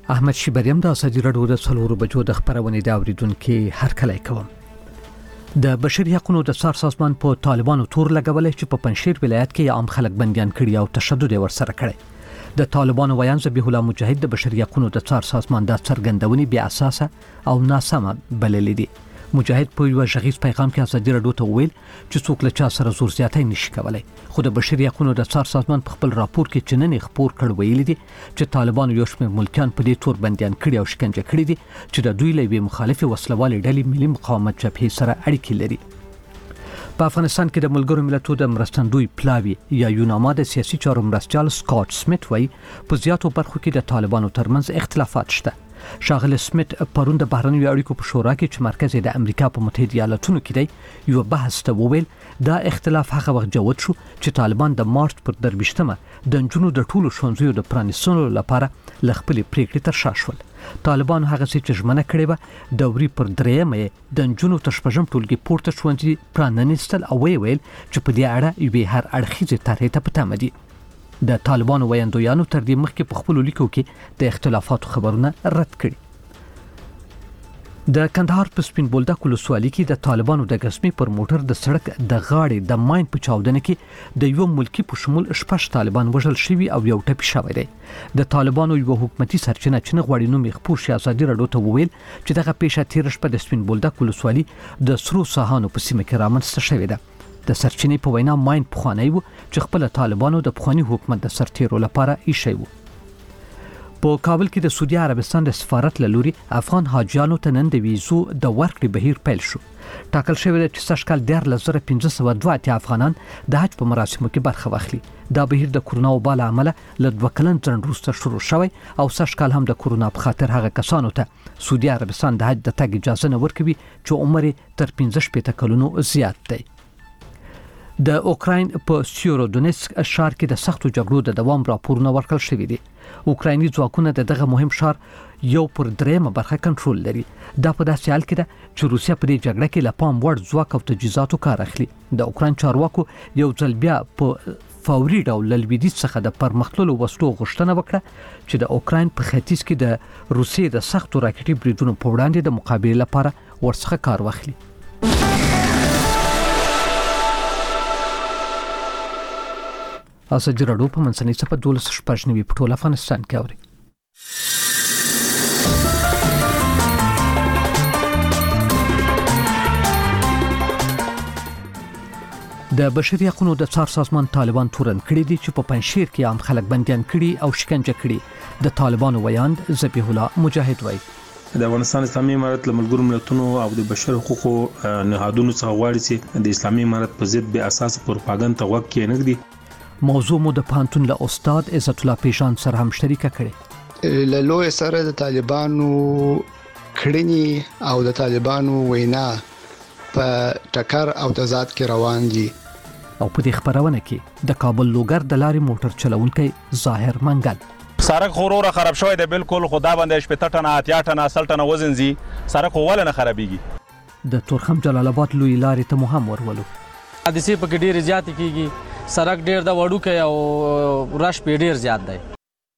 احمد شیبریم د ازادي راډیو د څلورو بجو د خبرونې د اوریدونکو هرکلی کوم. د بشري حقوقو د څار سازمان په طالبانو تور لګولای چې په پنځشیر ولایت کې عام خلک بنديان کړي او تشدد ورسره کړي. د طالبانو ویان ذبیح الله مجاهد د بشري حقوقو د څار سازمان د څرګندونې بیا اساسه او ناسمه بللې دي. مجاهد په یو ژغیز پیغام کې ازادي راډیو ته ویل چې څوک له چا سره زور زیاتی نشي کولای. خو د بشري حقوقو د څار سازمان په خپل راپور کې چننې خبر کړ ویل دي چې طالبانو یو شمېر ملکیان په دې تور بنديان کړي او شکنجه کړي دي چې د دوی له مخالفه وسلوالې ډلې ملي مقاومت جبهې سره اړیکې لري. په افغانستان کې د ملګرو ملتونو د مرستندوی پلاوی یا یوناما د سیاسي چارو مرستيال سکاٹ سمیت وایي په زیاتو برخو کې د طالبانو ترمنځ اختلافات شته. شاغل سمیت پرون د بهرنیو اړیکو په شورا کې چې مرکز د امریکا په متحده ایالاتونو کې دی یو بحث ته وویل دا اختلاف هغه وخت جوت شو چې طالبان د مارچ پر 23مه د جنونو د ټولو ښوونځیو د پرانیستلو لپاره لخپلې پریکړې تر شا شول. طالبان هغه چې ژمنه کړې و د وري پر 3مه د جنونو تر شپږم ټولګي پورته ښوونځي پرانیستل او ویل چې په دې اړه یو هر اړخیزه طرحه ته پټه مدي. د طالبانو ویاندویانو تر دې مخکې په خپل لیکو کې د اختلافاتو خبرونه رد کړي. د کندهار په سپین بولدک ولسوالۍ کې د طالبانو د غسمي پر موټر د سړک د غاړې د ماین په چاودنه کې د یو ملکی په شمول شپږ طالبان وژل شوي او یو ټپي شوی دی. د طالبانو یو حکومتي سرچینه چې غواړي نو مخپور شي ازادي راډیو ته وویل چې دغه پیښه تیر شپه د سپین بولدک ولسوالۍ د سرو ساحانو په سیمه کې رامنځته شوې ده. د سرچینې په وینا ماین پخوانی و چې خپل طالبانو د پخوانی حکومت د سرتیرو لپاره ایښی و. په کابل کې د سعودي عربستان د سفارت له لوري افغان حاجیانو ته نن د ویزو د ورکړې بهیر پیل شو. ټاکل شوی دی چې سږ کال 14502 افغانان د حج په مراسمو کې برخه واخلي. دا بهیر د کورونا وبا له امله له 2 کلن ځنډ وروسته شروع شوی او سږ کال هم د کورونا په خاطر هغه کسانو ته سعودي عربستان د حج د تګ اجازه نه ورکوي چې عمر تر 15 کلونو زیات دی. د اوکراین په سیورودونیسک ښار کې د سختو جګړو د دوام راپورونه ورکړل شوې دي. اوکرایني ځواکونه دغه مهم ښار یو پر 3مه برخه کنټرول لري. دا په داسې حال کې ده چې روسیا په دې جګړه کې له پام وړ ځواک او تجهیزاتو کار اخلي. د اوکراین چارواکو یو ځل بیا په فوري ډول لویدیځ څخه د پرمختللو وسلو غوښتنه وکړه چې د اوکراین په ختیځ کې د روسیې د سختو راکټي بریدونو په وړاندې د مقابله لپاره ورڅخه کار واخلي. ازادي راډیو په منځنۍ صفحه 12 په ټول افغانستان کې اوري. د بشري حقوقو د څار سازمان طالبان تورن کړي دي چې په پنځشیر کې عام خلک بنديان کړي او شکنجه کړي. د طالبانو ویاند ذبیح الله مجاهد وایي د افغانستان اسلامي امارت له ملګرو ملتونو او د بشر حقوقو نهادونو څخه غواړي چې د اسلامي امارت په ضد به اساس پروپاګاندا ته وګ کې نه دی. موضوع مو د پانتون له استاد عزت الله پیشان سره هم شریکه کړي. له لوی سره د طالبانو کړنی او د طالبانو وینا په ټکر او تضاد کې روان دي. او په دې خبرونه کې د کابل لوګر د لارې موټر چلونکي ظاهر منګل سړک خورور خراب شوی دی بالکل خدا باندې 15 ټنه 8 ټنه 10 ټنه وزن زی سړک ول نه خرابېږي. د تورخم جلال آباد لوی لارې ته مهم ورولو حادثه په کې ډیر زیات کیږي. سړک ډیر د وړو کې او رش په ډیر زیات دی.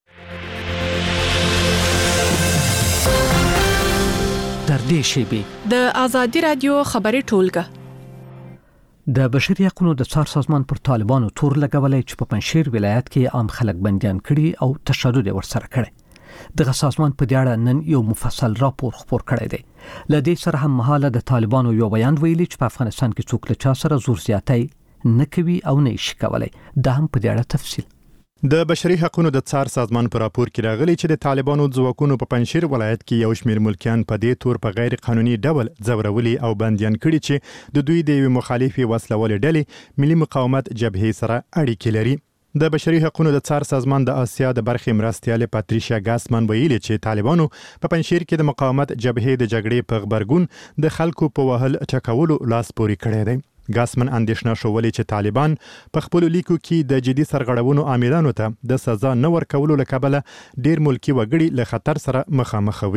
تر دې شی د ازادي رادیو خبري ټولګه د بشري حقوقو د څار سازمان پر طالبانو تور لګولای چې په پنځشیر ولایت کې عام خلک بنديان کړي او تشدد ورسره کړي. دغه سازمان په دې اړه نن یو مفصل راپور خپور کړی دی. لدې سره هم مهاله د طالبانو یو بیان ویلي چې په افغانستان کې څوک له چا سره زور زیاتی نه کوي او نه شي کولای. دا هم په دې اړه تفصیل د بشري حقوقو د څار سازمان پر راپور کې راغلي چې د طالبانو ځواکونو په پنځشیر ولایت کې یو شمېر ملکیان په دې تور په غیر قانوني ډول ځورولي او بنديان کړي چې د دوی د مخالفي وسلوالې ډلې ملي مقاومت جبهې سره اړیکې لري. د بشري حقوقو د څار سازمان د آسیا د برخې مرستيال پاتریشیا ګاسمن ویلي چې طالبانو په پنځشیر کې د مقاومت جبهې د جګړې په خبرګون د خلکو په وهل چکولو لاس پوري کړی دی. ګاسمن اندېښنه شولې چې طالبان په خپل لیکو کې د جدي سرغړونو عاملانو ته د سزا نه ورکولو لکبله ډیر ملکی وګړي له خطر سره مخامخ وي.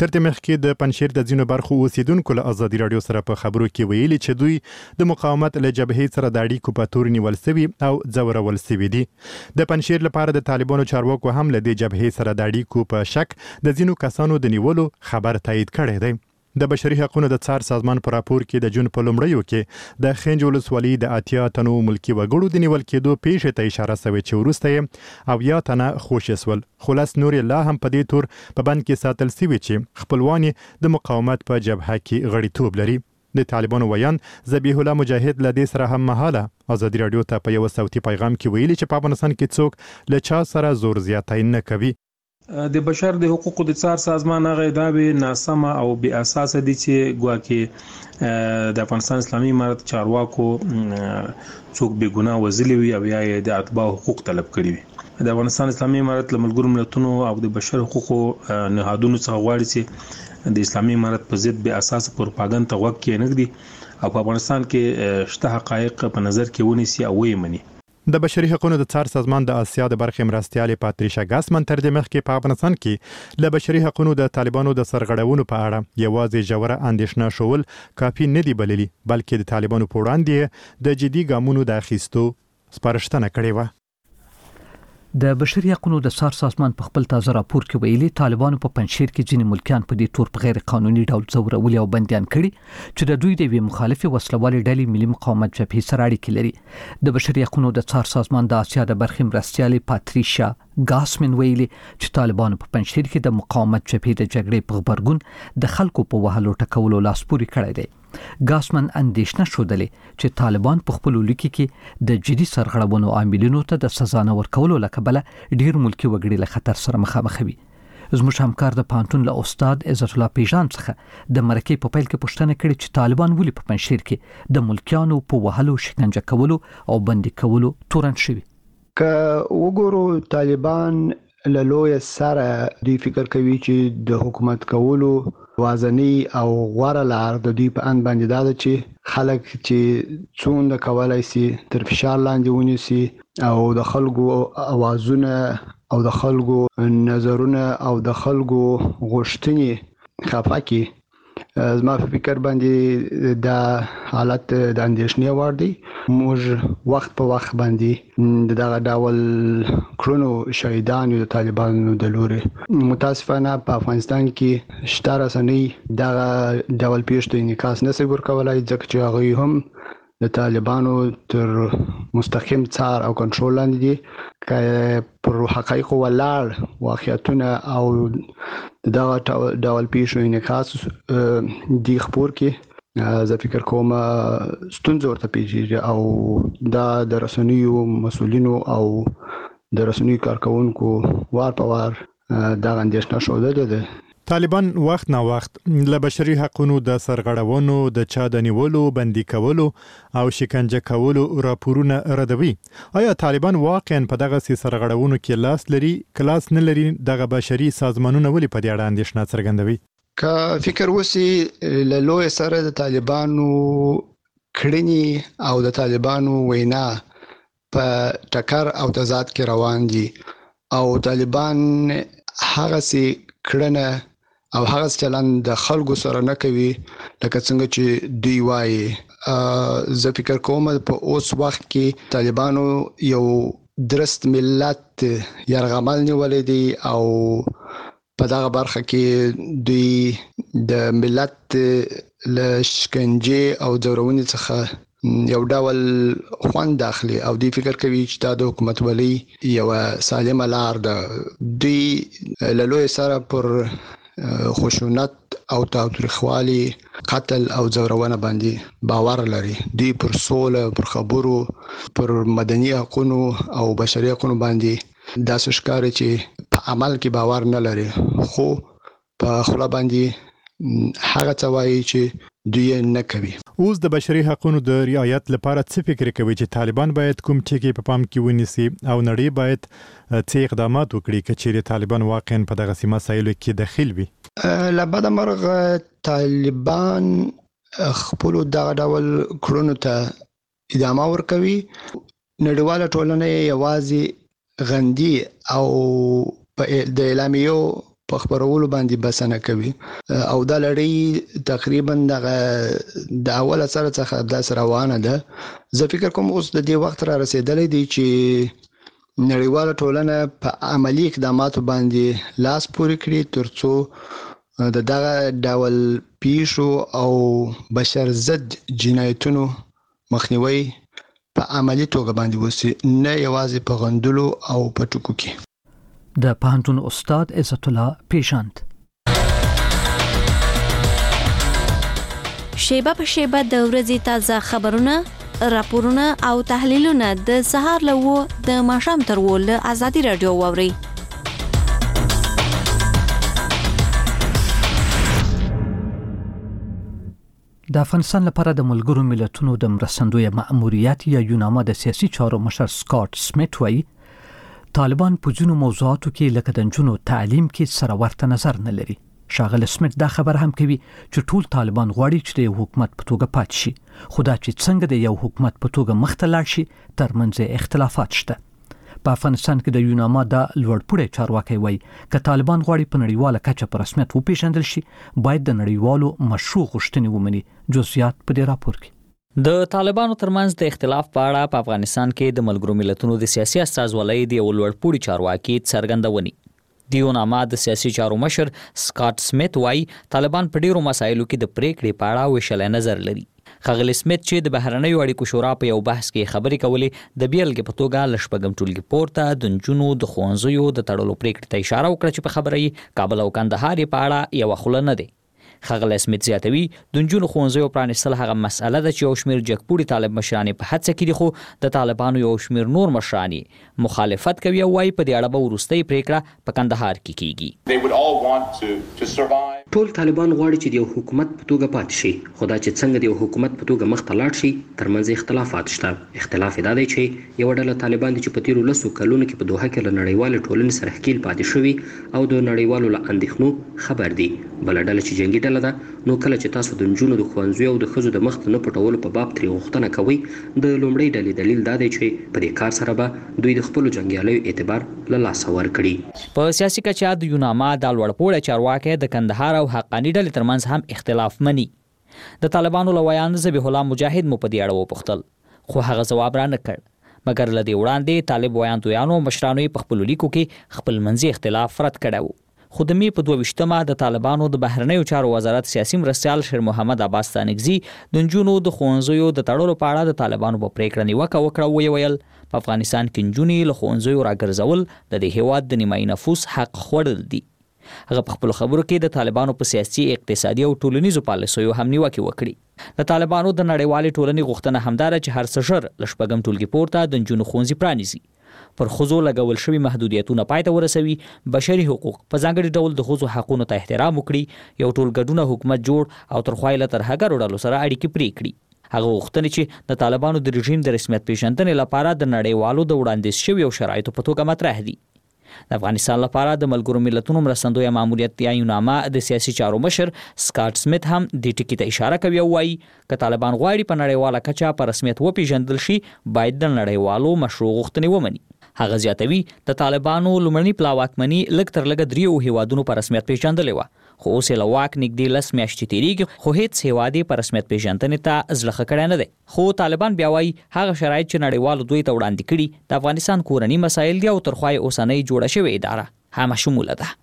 تر دې مخکې د پنجشیر د ځینو برخو اوسیدونکو له ازادي رادیو سره په خبرو کې ویلي چې دوی د مقاومت له جبهې سره د اړیکو په تور نیول سوي او ځورول سوي دي. د پنجشیر لپاره د طالبانو چارواکو هم له دې جبهې سره د اړیکو په شک د ځینو کسانو د نیولو خبر تایید کړی دی. د بشري حقوقو د څار سازمان په راپور کې د جون په لومړیو کې د خنج ولسوالۍ د 80 تنو ملکی وګړو د نیول کېدو پیښې ته اشاره شوې چې وروسته یې 70 تنه خوشي شول. خلاص نور الله هم په دې تور په بند کې ساتل سوي چې خپلوان د مقاومت په جبهه کې غړیتوب لري. د طالبانو ویان ذبیح الله مجاهد له دې سره هم مهاله ازادي رادیو ته په یو صوتي پیغام کې ویلي چې په افغانستان کې څوک له چا سره زور زیاتی نه کوي. د بشر د حقوقو د څار سازمان هغه ادعاوې ناسمه او بې اساسه دي چې ګواکې د افغانستان اسلامي امارت چارواکو څوک بې ګناه وزلي وي او یا د اتباع حقوق طلب کړي وي. د افغانستان اسلامي امارت له ملګرو ملتونو او د بشر حقوقو نهادونو څخه غواړي چې د اسلامي امارت په ضد بې اساسه پروپاګاندا ته غوږ کېنږدي او په افغانستان کې شته حقایق په نظر کې ونیسي او ویې مني. د بشري حقوقو د څار سازمان د آسیا د برخې مرستیالې پاتریشا ګاسمن تر دې مخکې په افغانستان کې له بشري حقوقو د طالبانو د سرغړونو په اړه یوازې ژوره اندېښنه شول کافي نه دی بللي، بلکې د طالبانو په وړاندې د جدي ګامونو د اخیستو سپارښتنه کړې و. د بشري حقوقو د څار سازمان په خپل تازه راپور کې ویلي طالبانو په پنجشیر کې ځینې ملکیان په دې تور په غیر قانوني ډول ځورولي او بندیان کړي چې د دوی د یوې مخالفې وسلوالې ډلې ملي مقاومت جبهې سره اړیکې لري. د بشري حقوقو د څار سازمان د آسیا د برخې مرستیالې پاتریشا ګاسمن ویلي چې طالبانو په پنجشیر کې د مقاومت جبهې د جګړې په خبرګون د خلکو په وهلو ټکولو لاسپوري کړی دی. ګاسمن اندېښنه شودلې چې طالبان په خپل لیکي کې د جدي سرغړونو عاملینو ته د سزا نه ورکولو لکبله ډیر ملکی وګړي له خطر سره مخامخ وي. زموږ همکار د پانتون له استاد عزت الله پیژان څخه د مرکې په پیل کې پوښتنه کړې چې طالبان ولې په پنجشیر کې د ملکیانو په وهلو، شکنجه کولو او بندي کولو تورن شوي. که وګورو طالبان له لوی سره دوی فکر کوي چې د حکومت کولو وازنی او غوړه لار د دوی په ان باندې دا چې خلک چې څومره کولای شي تر فشار لاندې ونیسي او د خلکو اوازونه او د خلکو نظرونه او د خلکو غوښتنې خفاکي. زما په فکر باندې دا حالت د اندېښنې وړ دی. موږ وخت په وخت باندې دغه ډول کړنو شهیدانو د طالبانو د لوري متاسفانه په افغانستان کې شته رسنۍ دغه ډول پیښو انعکاس نشي ورکولای ځکه چې هغه هم د طالبانو تر مستقیم څار او کنټرول لاندې دي. که پر حقایقو ولاړ واقعیتونه او دغه ډول پیښو انعکاس دی خبر کې زه فکر کوم ستونزه ورته پیږي او دا د رسنیو مسؤلینو او د رسنیو کارکونکو وار په وار دا اندېښنه شوده ده. طالبان وخت نه وخت له بشري حقوقو د سرغړونو، د چا د نیولو، بندي کولو او شکنجه کولو راپورونه ردوي. آیا طالبان واقعا په دغه سرغړونو کې لاس لري؟ کلاس نه لري؟ دغه بشري سازمانونه ولې په دې اړه اندېښنه څرګندوي؟ که فکر وسی له لوی سره د طالبانو کړنی او د طالبانو وینا په ټکر او تضاد کې روان دي او طالبان هغه سي کړنه او هغه چلند د خلکو سره نه کوي لکه څنګه چې دوی وایي. زه فکر کوم په اوس وخت کې طالبانو یو درست ملت یرغمل نیولې دي او په دغه برخه کې دوی د ملت له شکنجه او ځورونې څخه یو ډول خوند داخلي او دوی فکر کوي چې دا د حکومت ولي یو سالمه لار ده. دوی له لوی سره پر خشونت او تاوتریخوالي، قتل او ځورونه باندې باور لري. دوی پر سوله، پر خبرو، پر مدني حقوقو او بشري حقوقو باندې داسې ښکاري چې په عمل کې باور نه لري، خو په خلا باندې هغه څه وایي چې دوی نه کوي. اوس د بشري حقوقو د رعایت لپاره څه فکر کوي چې طالبان باید کوم ټکي په پام کې ونیسي او نړۍ باید څه اقدامات وکړي چې طالبان واقعا په دغه مسایلو کې دخیل وي؟ لبد مرغ طالبان خپل دغه ډول کړنو ته ادامه ورکوي. نړیواله ټولنه یوازې غندي او د اعلامیو په خبرولو باندې بسنه کوي او دا لړۍ تقریبا د اول سره څخه د روانه ده. زه فکر کوم اوس د دې وخت را رسیدلې دی چې نړیواله ټولنه په عملی اقداماتو باندې لاس پورې کړي ترڅو دغه ډول پیښو او بشر ضد جنایتونو مخنیوي په عملی توګه باندې وسی، نه یوازې په غندلو او په ټکو کې. د پوهنتون استاد عزت الله پیشاند. شیبه په شیبه د ورځې تازه خبرونه، راپورونه او تحلیلونه د سهار له 9 د ماښام تر 10 له ازادي رادیو واوري. د افغانستان لپاره د ملګرو ملتونو د مرستندوی مأموریت یا یوناما د سیاسي چارو مشر سکاټ سمیت وایي طالبان په ځینو موضوعاتو کې لکه د نجونو تعلیم کې سره ورته نظر نه لري. ښاغلی سمیت دا خبر هم کوي چې ټول طالبان غواړي چې د یو حکومت په توګه پاتې شي، خو دا چې څنګه د یو حکومت په توګه مخته لاړ شي ترمنځ اختلافات شته. په افغانستان کې د یوناما د لوړپوړي چارواکي وایي که طالبان غواړي په نړیواله کچه په رسمیت وپیژندل شي باید د نړیوالو مشروع غوښتنې ومني. جزئیات په دې راپور کې. د طالبانو ترمنځ د اختلاف په اړه په افغانستان کې د ملګرو ملتونو د سیاسي استازولۍ د یو لوړپوړي چارواکي څرګندونې. د یوناما د سیاسي چارو مشر سکاټ سمیت وایي طالبان په ډیرو مسایلو کې د پریکړې په اړه ویشلی نظر لري. ښاغلی سمیت چې د بهرنیو اړیکو شورا په یو بحث کې خبرې کولې د بیلګې په توګه له شپږم ټولګي پورته د نجونو د ښوونځیو د تړلو پریکړې ته اشاره وکړه چې په خبره یې کابل او کندهار په اړه یوه خوله نه دی. ښاغلی سمیت زیاتوي د نجونو ښوونځیو پرانیستل هغه مسأله ده چې یو شمېر جګپوړي طالب مشران په هڅه کې دي، خو د طالبانو یو شمېر نور مشران مخالفت کوي او وايي په دې اړه به وروستۍ پریکړه په کندهار کې کیږي. ټول طالبان غواړي چې د یو حکومت په توګه پاتې شي، خو دا چې څنګه د یو حکومت په توګه مخته لاړ شي ترمنځ اختلافات شته. اختلاف دا دی چې یو ډله طالبان دي چې په تیرو 10 کلونو کې په دوحه کې له نړیوال ټولنې سره ښکیل پاتې شوي او د نړیوالو له اندېښنو خبر دي. بل ډله چې جنگي ډله ده، نو کله چې تاسو د نجونو د ښوونځیو او د ښځو د مخ نه پټولو په باب ترې غوښتنه کوئ، د لومړۍ ډلې دلیل دا دی چې په دې کار سره به دوی د خپلو جنګیالیو اعتبار له لاسه ورکړي. په سیاسي کچه د یوناما د لوړپوړي چارواکي د کندهار او حقاني ډلې ترمنځ هم اختلاف مني. د طالبانو له ویان ذبیح الله مجاهد مو په دې اړه وپوښتل، خو هغه ځواب را نه کړ. مګر له دې وړاندې طالب ویاندویانو مشرانو په خپلو لیکو کې خپلمنځي اختلاف رد کړی و. خو د می په 22مه د طالبانو د بهرنیو چارو وزارت سیاسي مرستیال شیر محمد عباس تانګزي د نجونو د ښوونځیو د تړلو په اړه د طالبانو په پریکړه نیوکه وکړه او ویل په افغانستان کې نجونې له ښوونځیو راګرځول د دې هیواد د نیمایي نفوس حق خوړل دي. هغه په خپلو خبرو کې د طالبانو په سیاسي، اقتصادي او ټولنیزو پالیسیو هم نیوکې وکړي. د طالبانو د نړیوالې ټولنې غوښتنه همداره چې هر څه ژر له شپږم ټولګي پورته د نجونو ښوونځي پرانیزي، پر ښځو لګول شوي محدودیتونه پای ته ورسوي، بشري حقوق په ځانګړي ډول د ښځو حقونو ته احترام وکړي، یو ټولګډونه حکومت جوړ او تر خوایله ترهګرو ډلو سره اړیکې پرې کړي. هغه غوښتنې چې د طالبانو د رژیم د رسمیت پیژندنې لپاره د نړیوالو د وړاندیز شویو شرایطو په توګه مطرح دي. د افغانستان لپاره د ملګرو ملتونو مرستندوی ماموریت یا یوناما د سیاسي چارو مشر سکاټ سمیت هم دې ټکي ته اشاره کوي او وایي که طالبان غواړي په نړیواله کچه په رسمیت وپیژندل شي باید د نړیوالو مشروع غوښتنې ومني. هغه زیاتوي د طالبانو لومړني پلا واکمني لږ تر لږه 3 هیوادونو په رسمیت پیژندلې وه، خو اوس یې له واک نږدې 10 میاشتې تېرېږي خو هیڅ هیواد یې په رسمیت پیژندنې ته زړه ښه کړی نه دی. خو طالبان بیا وایي هغه شرایط چې نړیوالو دوی ته وړاندې کړي د افغانستان کورني مسایل دي او تر خوای اوسنۍ جوړه شوې اداره همه شموله ده.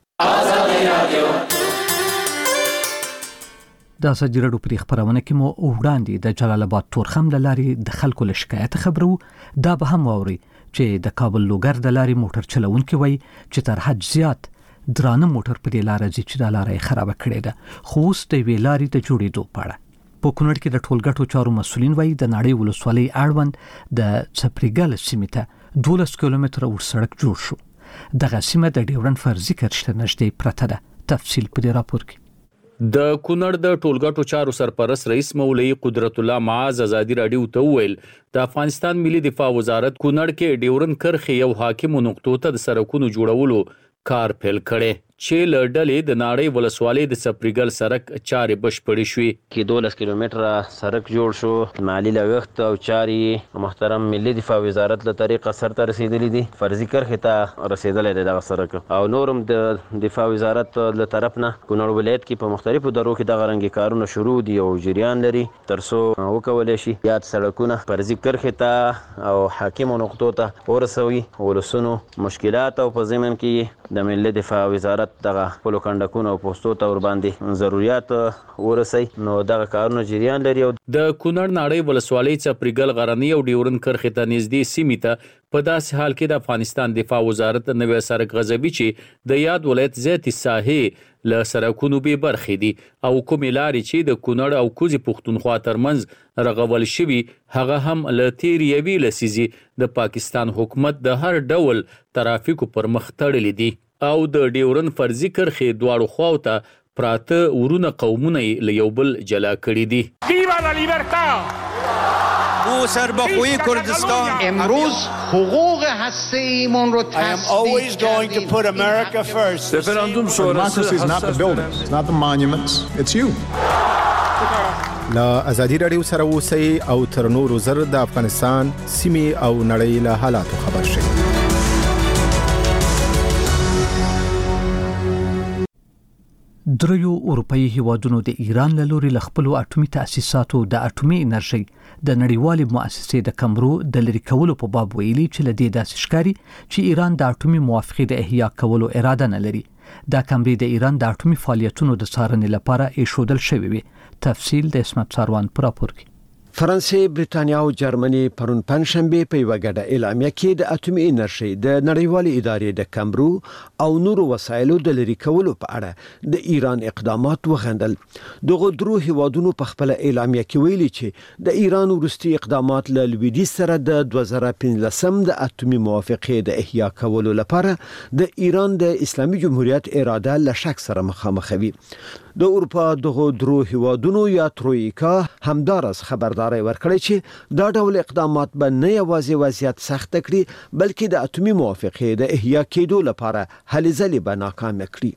د ازادي راډیو په خبرونه کې مو وړاندې د جلال آباد تورخم د لارې د خلکو له شکایت خبرو دا به هم واوري چې د کابل لوګر د لارې موټر چلونکي وایي چې تر حد زیات درانه موټر په دې لار ځي چې د لارې خراب کړي ده، خو اوس د وی لارې د جوړېدو په اړه په کونړ کې د ټولګټو چارو مسولین وایي د نړۍ ولسوالۍ اړوند د سپریګل سیمې ته 12 کیلومتره ور سړک جوړ شو. دغه سیمه د ډیورن فرضي کرښې نږدې پرته ده. تفصیل په دې راپور کې. د کونړ د ټولګټو چارو سرپرست رئیس مولوی قدرت الله معاذ ازادي راډیو ته وویل د افغانستان ملي دفاع وزارت کونړ کې ډیورن کرښې یو حاکمو نقطو ته د سړکونو جوړولو کار پیل کړي. چې له ډلې د ناړۍ ولسوالۍ د سپریګل سړک چارې بشپړې شوې. کې 12 کیلومتره سړک جوړ شو. مالی لګښت او چارې محترم ملي دفاع وزارت له طریقه سرته رسیدلې دي. فرضي کرښې ته رسیدلې ده دغه سړک او نورم د دفاع وزارت له طرف نه کونړ ولایت کې په مختلفو درو کې دغه رنګ کارونه شروع دي او جریان لري ترڅو وکولای شي یاد سړکونه فرضي کرښې ته او حاکمو نقطو ته ورسوي. ولسونو مشکلات او په ضمن کې د ملي دفاع وزارت دغه خپلو کنډکونو او پوستو ته ورباندې ضرورت ورسي نو دغه کارونه جریان لري. د کونړ ناړۍ ولسوالۍ سپریګل غرنۍ او ډیورن کرښې ته نږدې سیمې ته په داسې حال کې د افغانستان دفاع وزارت نوی سړک غځوي چې د یاد ولایت زیاتې ساحې له سړکونو بې برخې دي او کومې لارې چې د کونړ او کوزې پښتونخوا ترمنځ رغول شوي هغه هم له تېرې یوې لسیزې د پاکستان حکومت د هر ډول ترافیکو پر مخ تړلي دي او د ډیورن فرضي کرښې دواړو خواو ته پراته ورونه قومونه له یو بل جلا کړي دي. ویوا لا لیبرتا! او سربخوی کردستان امروز حقوق هسته‌ایمون رو always going to put America first. Referendum sonrası is not the buildings, it's not the monuments, it's you. لا ازادي رادیو سره اوسئ او تر نورو زر د افغانستان سیمې او نړۍ له حالاتو خبر شئ. دریو اروپאי هیوادونو د ایران له لوري له خپل اټومي تاسیساتو د اټومي انرژي د نړیوالې مؤسسې د کمرو د لری کولو په باب ویلي چې له دې داسې ښکاري چې ایران د اټومي موافقې د احیا کولو اراده نه لري. دا کمرې د ایران د اټومي فعالیتونو د څارنې لپاره ایښودل شوې وي. تفصیل د اسمت ساروان پر راپور کې. فرانسې، بریتانیا او جرمني پرون پنځشنبه په یو غډه اعلامیه کې د اټومي انرژي د نړیوالې ادارې د کمرو او نورو وسایلو د لری کولو په اړه د ایران اقدامات وغندل. دغه درو هیوادونو په خپل اعلامیه کې ویلي چې د ایران وروستي اقدامات له لویدیځ سره د 2015 د اټومي موافقې د احیا کولو لپاره د ایران د اسلامي جمهوریت اراده له شک سره مخامخوي. د اروپا دغه درو هیوادونو یا ترویکا همدارس خبرداري ورکړی چې دا ډول اقدامات به نه یوازې وضعیت سخت کړي بلکې د اټومي موافقې د احیا کېدو لپاره هلې ځلې به ناکام کړي.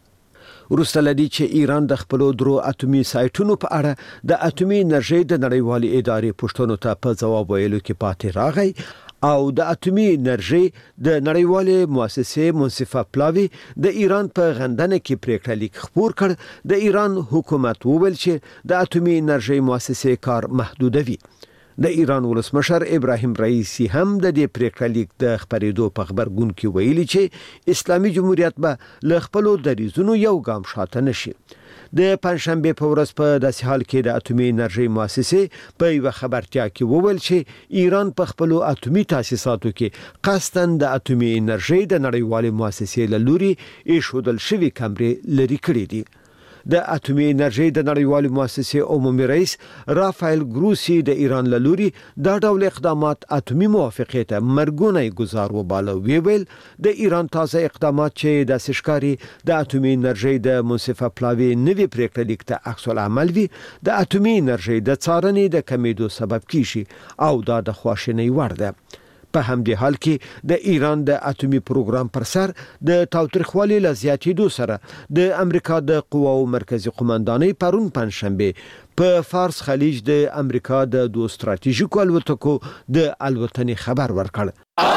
وروسته لدی چې ایران د خپل درو اټومي سایټونو په اړه د اټومي انرژي د نړیوالې ادارې پښتنو ته په جواب ویلو کې پاتې راغی او د اټومي انرژي د نړیوالې مؤسسې منصفه پلاوی د ایران په غندنه کې پریکړه لیک خپور کړ. د ایران حکومت وویل چې د اټومي انرژي مؤسسې کار محدودوي. د ایران ولسمشر ابراهیم رئیسی هم د دې پریکړه لیک د خبرېدو په خبرګون کې ویلي چې اسلامي جمهوریت به له خپل دریزونو یو ګام شاته نشي. د پنځشنبه په ورځ په داسې حال کې د اټومي انرژي مؤسسې په یو خبرتیا کې وویل چې ایران په خپل اټومي تاسیساتو کې قصداً د اټومي انرژي د نړیوالې مؤسسې له لوري ایښودل شوی کمرې لري کړې دي. د اټومي انرژي د نړیوالې مؤسسې عمومي رئیس رافایل ګروسی د ایران له لوري دا ډول اقدامات اټومي موافقې ته مرګونی گزار وباله. ویل د ایران تازه اقدامات چې د سشکاري د اټومي انرژي د منصفه پلاوی نوی پریکړه لیک ته عکس العمل وي د اټومي انرژي د څارنې د کمیدو سبب کیږي او دا د خواشینۍ وړ ده. په همدې حال کې د ایران د اټومي پروګرام پر سر د تاوتریخوالي له زیاتېدو سره د امریکا د قواو مرکزی قوماندانۍ پرون پنځشنبه په فارس خلیج د امریکا د دوه ستراتیژیکو الوتکو د الوتنې خبر ورکړ.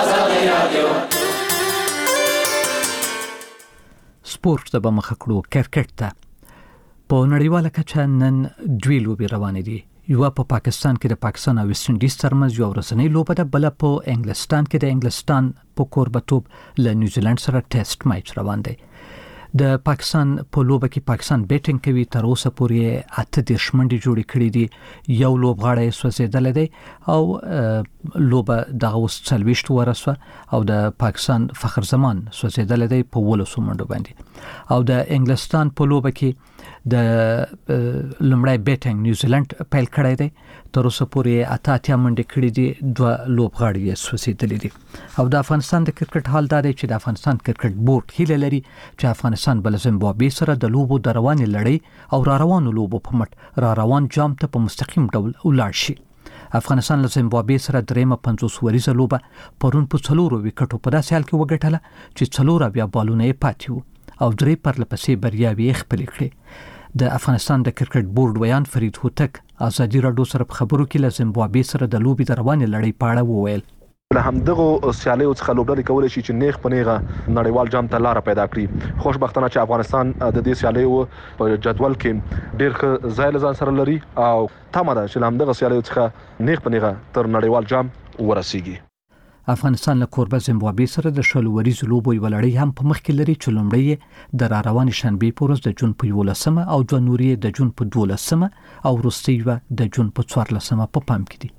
سپورت ته به مخ کړو. کرکټ ته په نړیواله کچه نن دوی لوبې روانې دي. یو په پاکستان کې د پاکستان او ویسټ انډیز ترمنځ یو ورځنی لوبه ده، بل په انګلستان کې د انګلستان په کوربتوب له نیوزیلند سره ټیسټ میچ روان دی. د پاکستان په لوبه کې پاکستان بیټینګ کوي. تر اوسه پورې 8 منډې جوړې کړې دي. یو لوبغاړی سوځېدلی دی او لوبه دغه اوس 40 ورسوه او د پاکستان فخر زمان سوځېدلی دی په 12 منډو باندې. او د انګلستان په لوبه کې د لمړی بیټینګ نیوزیلند پیل کړی دی. تر اوسه پورې 8 منډې کړې دي. 2 لوبغاړي یې سوځېدلي دي. او د افغانستان د کرکټ حال دا دی چې د افغانستان کرکټ بورډ هیله لري چې افغانستان بل زیمبابوې سره د لوبو د روانې لړۍ او را روانو لوبو په مټ را روان جام ته په مستقیم ډول ولاړ شي. افغانستان له زیمبابوې سره درېمه 50 وریزه لوبه پرون په 4 وکټو په داسې حال کې وګټله چې 4 بیا بالونه یې پاتې وو او 3 پرلپسې بریاوي خپل کړې د افغانستان د کرکټ بورډ ویان فرید هوتک ازادي راډیو سره په خبرو کې له زیمبابوې سره د لوبي د روانې لړۍ په اړه وویل له همدغه سیالیو څخه لوبډلې کولای شي چې نیغ په نیغه نړیوال جام ته لار پیدا کړي خوشبختانه چې افغانستان د دې سیالیو په جدول کې ډېر ښه ځای له ځان سره لري او تمه ده چې له همدغه سیالیو څخه نیغ په نیغه تر نړیوال جام ورسیږي افغانستان له کوربه زیمبابوې سره د شلو وریزو لوبو یو لړۍ هم په مخ کې لري چې لومړی د را روانې شنبې په ورځ د جون په 11 او دوه نورې د جون په 12 او وروستۍ د جون په 14 په پام کې دي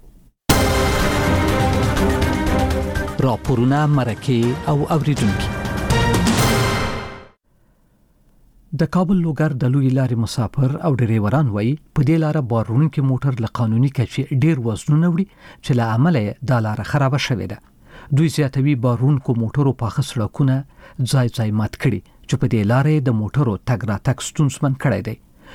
راپورونه مرکه او اوریدونکو د کابل لوګر د لوی لارې مسافر او ډریوران وایي په دې لار بارونکو موټر له قانوني کچې ډیر وزنونه وړي چې له عمله د لار خراب شوې ده دوی زیاتوي بارونکو موټرو په خسړکونه ځای مات کړي چې په دې لارې د موټرو تګ راتګ ستونزمن کړي دي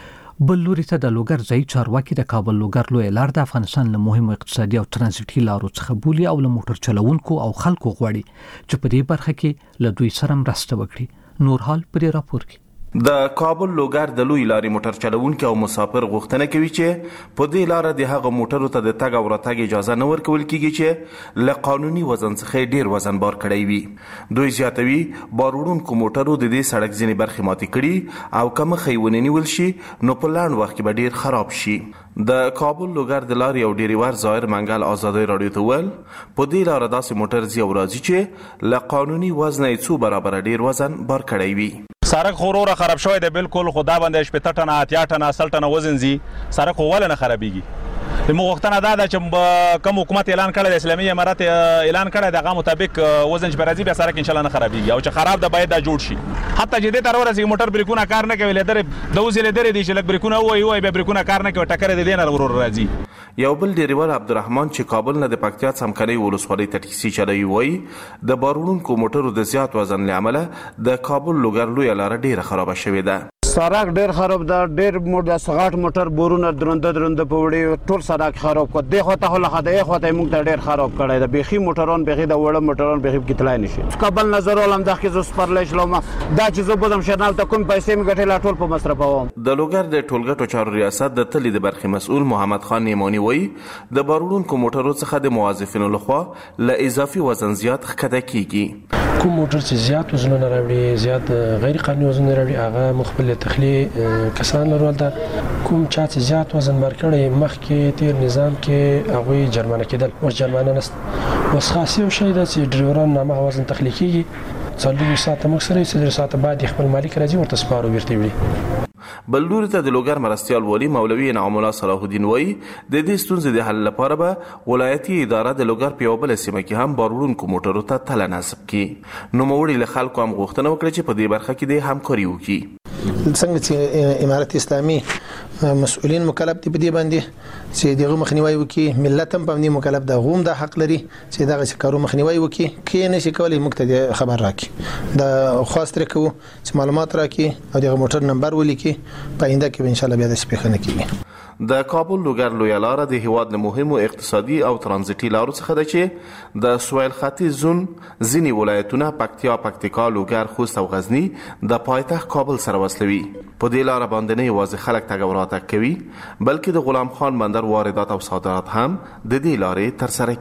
بل لوري ته د لوګر ځای چارواکي د کابل لوګر لوی لار د افغانستان له مهمو اقتصادي او ترانزیټي لارو څخه بولي او له موټر چلوونکو او خلکو غواړي چې په دې برخه کې له دوی سره مرسته وکړي نور حال په دې راپور کې د کابل لوګر د لوی لارې موټر چلوونکو او مسافر غوښتنه کوي چې په دې لار د هغه موټرو ته د تګ او راتګ اجازه نه ورکول کیږي چې له قانوني وزن څخه ډیر وزن بار کړی وي دوی زیاتوي بارونکو موټرو د دې سړک ځینې برخې ماتې کړي او کوم خیونه نیول شي نو په لاند وخت کې به ډیر خراب شي د کابل لوګر د لارې او ډیریور ظاهر منګل آزادي رادیو ته ول په دې لار داسې موټر زی او راځي چې له قانوني وزن یې څو برابر ډیر وزن بار کړی وي سړک خورور خراب شوی دی بالکل خدا باندې 70 ټنه 80 ټنه 80 ټنه وزن زی سړک ول نه خرابيږي د مغختنه دا چې کوم حکومت اعلان کړی د اسلامي امارات اعلان کړی دغه مطابق وزن چې برازي به سړک ان شاء الله نه خرابيږي او چې خراب ده باید دا جوړ شي حتی چې د تر ورځې موټر بریکونه کار نه کوي لدر د وزل لدر دي چې لک بریکونه وای به بریکونه کار نه کوي ټکر دي نه ورور راځي یو بل ډریور عبدالرحمن چې کابل نه د پکتیا څمکني ولسوالۍ ته ټیکسي چلوي وای د بارونکو موټرو د زیات وزن لامل د کابل لوګر لوی لار ډیره خراب شوې ده سړک ډیر خراب ده ډیر موټر سغاټ موټر بورونه درنده په وړي ټول سړک خراب کړ دغه ته له خدای خو ته موږ ته ډیر خراب کړی ده بيخي موټران بيخي د وړه موټران بيخي کتلای نشي کابل نظر ولم د خزو سپرلش لوم دا چې زه بودم شنال ته کوم پیسې می ګټه لا ټول په مصرفوم د لوګر د ټولګټو چارو ریاست د تلې د برخې مسؤل محمد خان نیمانی وایي د بارونکو موټرو څخه د موظفینو لخوا له اضافي وزن زیات ښکته کیږي کوم موټر چې زیات وزن راوړي زیات غیر قانوني وزن راوړي هغه مخبل تخلیه کسان لرول دا کوم چا چې زیات وزن مرکړي مخکې تیر نظام کې هغه جرمانه کېدل او جرمانه نست اوس خاص یو شی د ډریورانو نامه وزن تخلیقي څلور ساعت مکسره 3 ساعت بعد خپل مالک راځي ورته سپارو ورته وي بل لوري ته د لوګر مرستيال ولی مولوي انعام الله صلاح الدین وای د دې ستونزې د حل لپاره به ولایتي اداره د لوګر په بل سیمه کې هم بارونکو موټرو ته تل نصب کړي نو موړي له خلکو هم غوښتنه وکړي چې په دې برخه کې د همکاري وکړي څنګه چې امارت اسلامي مسؤلین مکلف دي په دې باندې چې دغه مخنیوي وکړي ملت هم په دې مکلف ده غوم د حق لري چې دغه کارو مخنیوي وکړي کې نشي کولای موږ ته خبر راکړي د خواست رکو چې معلومات راکړي او دغه موټر نمبر ولیکي پاینده کې ان شاء الله بیا د سپیخنه کیږي د کابل لوګر لوی لار د هیواد له مهمو اقتصادي او ترانزیټي لارو څخه ده چې د سویل ختیځ زون ځینی ولایتونه پکتیا پکتیکا لوګر خوست او غزنی د پایتخت کابل سره وصلوي په دې لار باندې نه یوازې خلک تګ او راتګ کوي بلکې د غلام خان بندر واردات او صادرات هم د دې لارې تر سره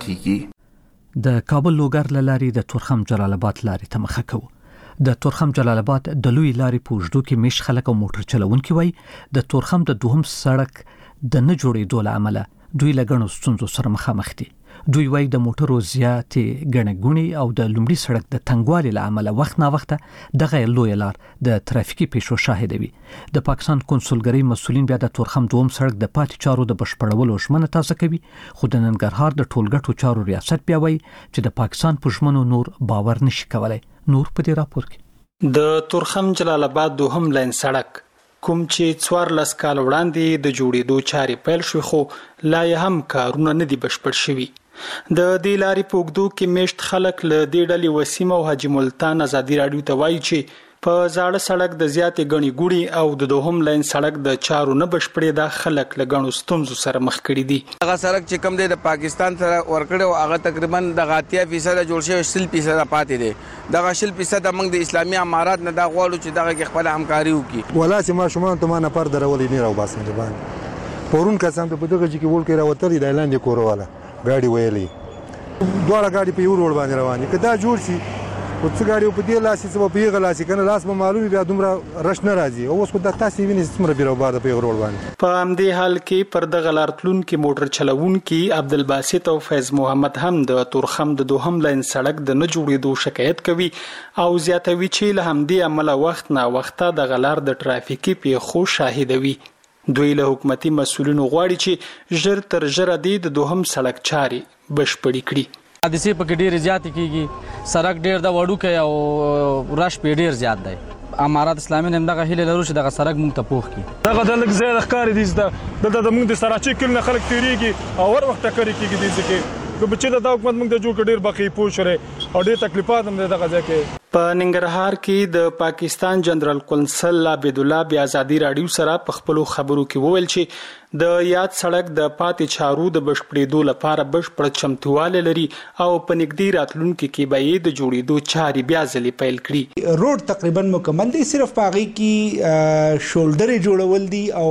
کیږي د کابل لوګر لارې د تورخم جلال آباد لارې ته مخه کوي د تورخم جلال آباد د لوی لارې په وجدو کې مش خلک او موټر چلوونکي وای د تورخم د دوهم سړک د نه جوړېدو له امله دوی لګڼو ستونزو سره مخامخ دي دوی وای د موټرو زیاتې ګڼګونی او د لومړي سړک د تنګوالي له امله وخت نا وخت دغه لوی لار د ترافیکي پیښو شاهد وي د پاکستان کنسولګری مسولین بیا د تورخم دوهم سړک د پاتې چارو د بشپړولو ژمنه تازه کوي خو د ننګرهار د ټولګټو چارو ریاست بیا وای چې د پاکستان په ژمنو نور باور نشي کولای نور په دې راپور کې د تورخم جلال آباد دوهم لاین سړک کوم چې 14 کال وړاندې د جوړېدو چارې پیل شو خو لا هم کارونه نه دي بشپړ شوي د دې لارې په اوږدو کې میشت خلک له دې ډلې وسیم او حاجی ملتان ازادي راډیو ته وایي چې په زاړه سړک د زیاتې غني ګوړي او د دوهم لاین سړک د چارو نه بشپړې د خلک لګڼو ستونزو سره مخ کړي دي. هغه سړک چې کم دی د پاکستان سره ورکړو هغه تقریبا د 80% جوړ شوی 100% پاتې دی. دغه 100% موږ د اسلامي امارات نه دا غواړو چې دغه خپل همکاري وکړي. ولا چې ما شومان ته ما نه پر درولې نه راو باسم دی باندې پورون کسان ته په دغه چې کې ول کې راوتل د اعلان کوروواله ګاډي ویلې دوه ګاډي په یو روډ باندې رواني کدا جوړ شي او څه ګاډي په دې لاسي څه په یغه لاسي کنه لاس به معلومي بیا دومره رش نه راځي او اوس خو د تاسو ویني څومره بیرو بار په یو روډ باندې. په همدې حال کې پر دغه لارتلون کې موټر چلوون کې عبدالباسط او فیض محمد هم د تورخم د دوهم لاین سړک د نه جوړېدو شکایت کوي او زیاتوي چې له همدې عمله وخت نه وخته د غلار د ټرافیکي پیښو شاهدوي. دوی له حکومتي مسؤلینو غواړي چې ژر تر ژره د دوهم سړک چاري بشپړې کړي. حادثې پکې ډېرې زیاتې کیږي سړک ډېر د وړوکی او رش پې ډېر زیات دی. امارات اسلامي هم دغه هیله لرو چې دغه سړک موږ ته پوخ کړي. دغه د لږ ځای د ښکارې دي دلته د موږ د سراچې کلي نه خلک تېرېږي او هر وخت ټکرې کېږي دې ځای کې که چې دا حکومت موږ ته جوړ کړ ډېر بقې پوه شوی او ډېر تکلیفات هم دی دغه ځای کې. په ننګرهار کې د پاکستان جنرال قونسل عبد الله بیا ازادي راډیو سره په خپل خبرو کې وویل چې د یاد سړک د پاتې چارو د بشپړېدو لپاره بشپړ چمتواله لري او په نږدې راتلونکي کې به یې د جوړېدو چارې بیا ځلې پیل کړي. روډ تقریبا مکمل دی صرف پاغي کې شولډر جوړول دي او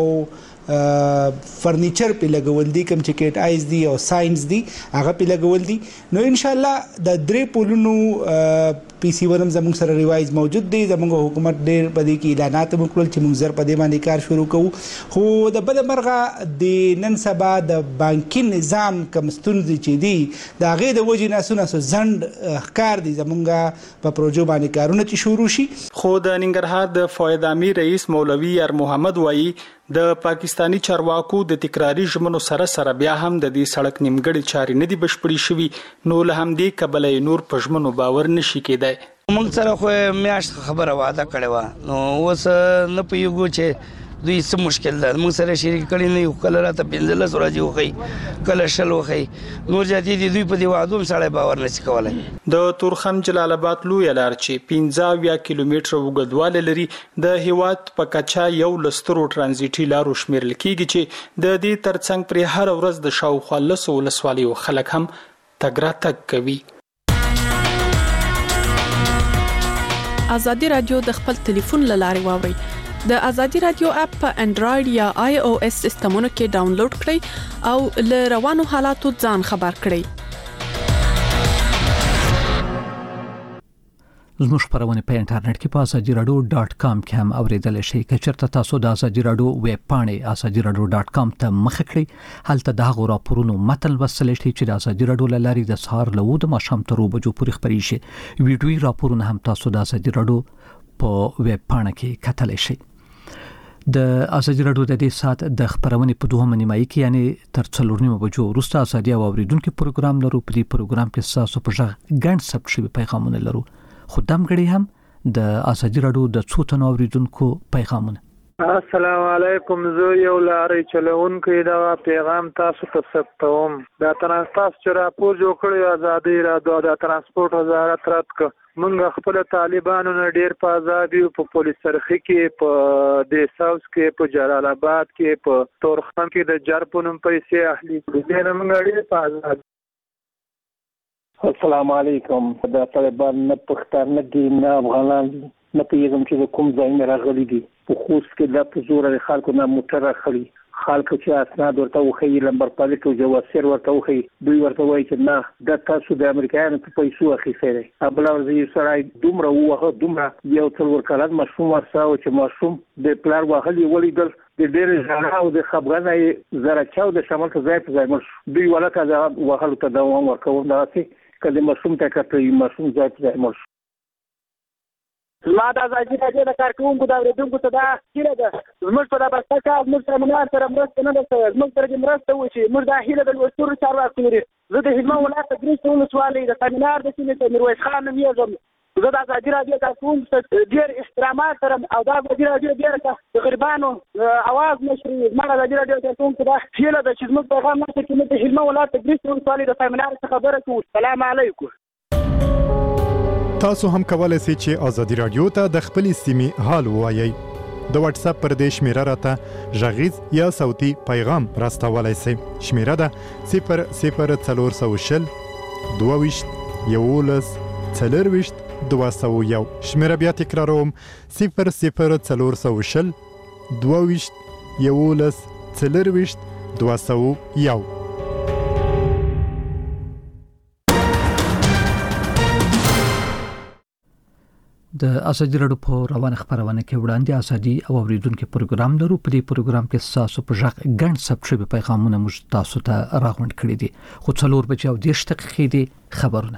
فرنیچر په لګول دي کوم چې کېټ آیز دي او ساينس دي هغه په لګول دي. نو ان شاء الله د درې پولونو پی سی ورم زموږ سره ریوایز موجود دی. زموږ حکومت ډېر په دې کې اعلانات وکړل چې موږ زر په دې باندې کار شروع کوو خو د بل مرغه د نن سبا د بانکي نظام کوم ستونزې چې دي د هغې د وجې نه څونه ځنډ ښکار دي زموږ په پروژو باندې کارونه چې شروع شي. خو د ننګرهار د فواد امیر رئیس مولوي یار محمد وایي د پاکستانی چارواکو د تکراری ژمنو سره سره بیا هم د دې سړک نیمګړې چارې نه دي بشپړې شوي نو له همدې کبله نور په ژمنو باور نشي کېدای. موږ سره خو میاشت خبره وعده کړې وه نو اوس نه پوهېږو چې دوی څه مشکل ده موږ سره شریک کړي نه یو کله راته 15 ورځې وښیي کله 10 وښیي نور زیاتې دي دوی په دې وعدو هم سړی باور نشي کولی. د تورخم جلال آباد لویه لار چې 15 کیلومتره اوږدوالی لري د هیواد په کچه یو له سترو ټرانزیټي لارو شمیرل کیږي چې د دې ترڅنګ پرې هره ورځ د شاوخوا 10 ولسوالیو خلک هم تګ راتګ کوي. ازادي رادیو د خپل ټلیفون له لارې واورئ. د ازادي رادیو اپ په انډراید یا آی او اس سیستمونو کې ډاونلوډ کړئ او له روانو حالاتو ځان خبر کړئ. زموږ خبرونه په انټرنیټ کې په azadiradio.com کې هم اوریدل شئ. که چېرته تاسو د ازادي رادیو ویب پاڼې azadiradio.com ته مخ کړئ هلته د هغو راپورونو متن لوستلی شئ چې د ازادي رادیو له لارې د سهار له 9 د ماښام تر 2 بجو پورې خپرېږي شي. ویډیويي راپورونه هم تاسو د ازادي رادیو په ویب پاڼه کې کتلی شئ. د ازادي رادیو د دې سات د خبرونې په دوه نیمایي کې یعنی تر 4 بجو وروسته ازادي او اوریدونکو پروګرام لرو. په دې پروګرام کې تاسو په ژغ ګڼ ثبت شوي پیغامونه لرو. خدام غړي هم د ازادي رادیو د څو تنو اوریدونکو پیغامونه. السلام علیکم زه یو لارې چلوونکی دا پیغام تاسو ته ثبتوم. دا ترانسپورت چې راپور جوړ کړی ازادي رادیو د ترانسپورت وزارت رات منګه خپل طالبانو نه ډیر په آزادي په پولیس سرخي کې په د ساوث کې په جلال آباد کې په تورخم کې د جرپونم پیسې اهلي دې نه منګه ډیر په آزاد. السلام علیکم. د طالبان نه پښتانه دي نه افغانان دي نه پیغام چې کوم ځای نه راغلي دي په خوست کې د پزور د خلکو نه موټر راخلي خلکو چې اسناد ورته وخی لمبر پالیټ او جواسیر ورته وخی دوی ورته وایي چې نه د تاسو د امریکایانو په پیسو اخیسته دي. ابل ورځي سره دومره وغه دومره یو څلور کلن مشروم ورساو چې مشروم د پلار واخلي ولیدل د ډېر ځای او د خبرنه زره چاو د شمال ته ځای په ځای مش دوی ولکه د واخلو ته دوام ورکوم داسې کله مشروم ته کټوي مشروم ځای په ځای مش ما د ازادي رادیو د کارکونکو د اوریدونکو ته دا هیله ده زموږ په دغه څه موږ سره منار سره مرسته نه ده شوې زموږ سره مرسته وشي موږ دا هیله د لوستورو چارواکو لري. زه د هلمند ولایت د ګریس ولسوالۍ د سمینار د سیمې ته میرویس خان نوم یې زه د ازادي رادیو کارکونکو ته ډېر احترامات سره او دا ازادي رادیو ډېر د غریبانو اواز نشري. زما د ازادي رادیو کارکونکو دا هیله ده چې زموږ پیغام نشته چې موږ د هلمند ولایت د ګریس ولسوالۍ د سمینار څخه خبره کوو. سلام علیکم. تاسو هم کولای شئ چې ازادي رادیو ته د خپل سیمې حال ووایئ. د واتس اپ پر دې شمیره راته غږیز یا صوتي پیغام راستولای شئ. شمیره ده 00420 22 11 40 201. شمیره بیا تکراروم 00420 22 11 40 201. د ازادي راډیو په روانه خبرونه کې وړاندې ازادي او اوریدونکو پروګرام لرو. په دې پروګرام کې تاسو په ژغ غن سبسکرایب پیغامونه موږ تاسو ته راغونډ کړی دي. خو 4 بجې او 10 دقیقې دي خبرونه.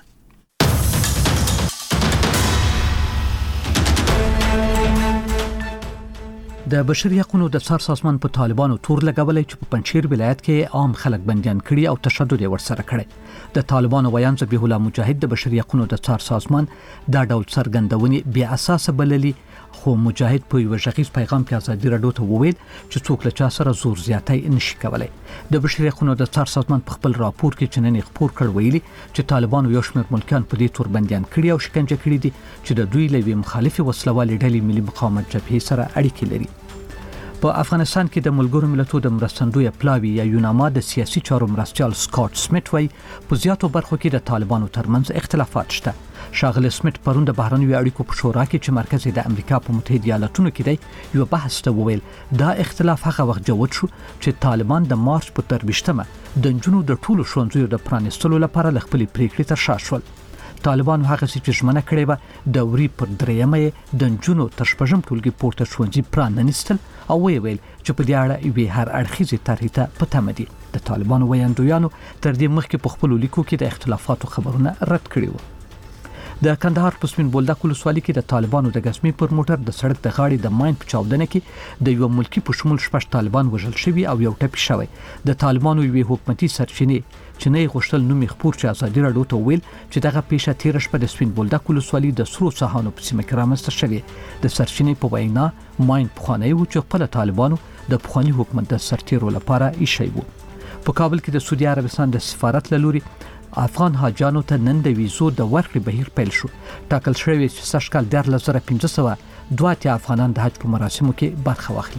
د بشري حقوقو د څار سازمان په طالبانو تور لګولای چې په پنځیر ولایت کې عام خلک بنديان کړي او تشدد یې ورسره کړي. د طالبانو ویان ذبیح الله مجاهد د بشري حقوقو د څار سازمان دا ډول څرګندونې بې اساسه بللي، خو مجاهد په یو ژغیز پیغام کې ازادي راډیو ته وویل چې څوک له چا سره زور زیاتی نشي کولای. د بشري حقوقو د څار سازمان په خپل راپور کې چې نن خبر کړ ویلي چې طالبانو یو شمېر ملکیان په دې تور بنديان کړي او شکنجه کړي دي چې د دوی لوي مخالفي وسلوالې ډلې ملي مقاومت جبهې سره اړیکې لري. په افغانستان کې د ملګرو ملتونو د مرستندوی پلاوی یا یوناما د سیاسي چارو مرستيال سکاټ سمیت وایي په زیاتو برخو کې د طالبانو ترمنځ اختلافات شته. شاغله سمیت پرون د بهرنیو اړیکو په شورا کې چې مرکز د امریکا په متحده ایالاتونو کې دی یو بحث ته وویل دا اختلاف هغه وخت جوړ شو چې طالبان د مارچ په 23مه د جنونو د ټولو ښوونځیو د پرانیستلو لپاره خپل پریکړې تر شا شول. طالبانو هغه چې ژمنه کړې و د وری پر 3مه د جنونو تر شپږم ټولګي پورته ښوونځي پرانیستل او ویل چې په دې اړه یو هر اړخیزه طرحه ته پته مدي. د طالبانو ویاندویانو تر دې مخکې په خپل لیکو کې د اختلافاتو خبرونه رد کړي وو. د کندهار په سپین بولدک ولسوالۍ کې د طالبانو د غزمي پر موټر د سړک د غاړې د ماین په چاودنه کې د یو ملکی په شمول شپږ طالبان وژل شوي او یو ټپي شوی. د طالبانو یو حکومتي سرچینې چې نه غوښتل نومي خبر چې ازادي راډیو ته ویل چې دغه پیښه تیر شپه د سپین بولدک ولسوالۍ د سرو ساحانو په سیمه کې رامنځته شوې. د سرچینې په وینا ماین پخوانی و چې خپل طالبانو د پخوانی حکومت د سرتیرو لپاره ایښی و. په کابل کې د سعودي عربستان د سفارت لوري افغان حاجانو ته نن د ویزو د ورکړې بهیر پیل شو. ټاکل شوی چې سږکال 1502 افغانان د حج په مراسمو کې برخه واخلي.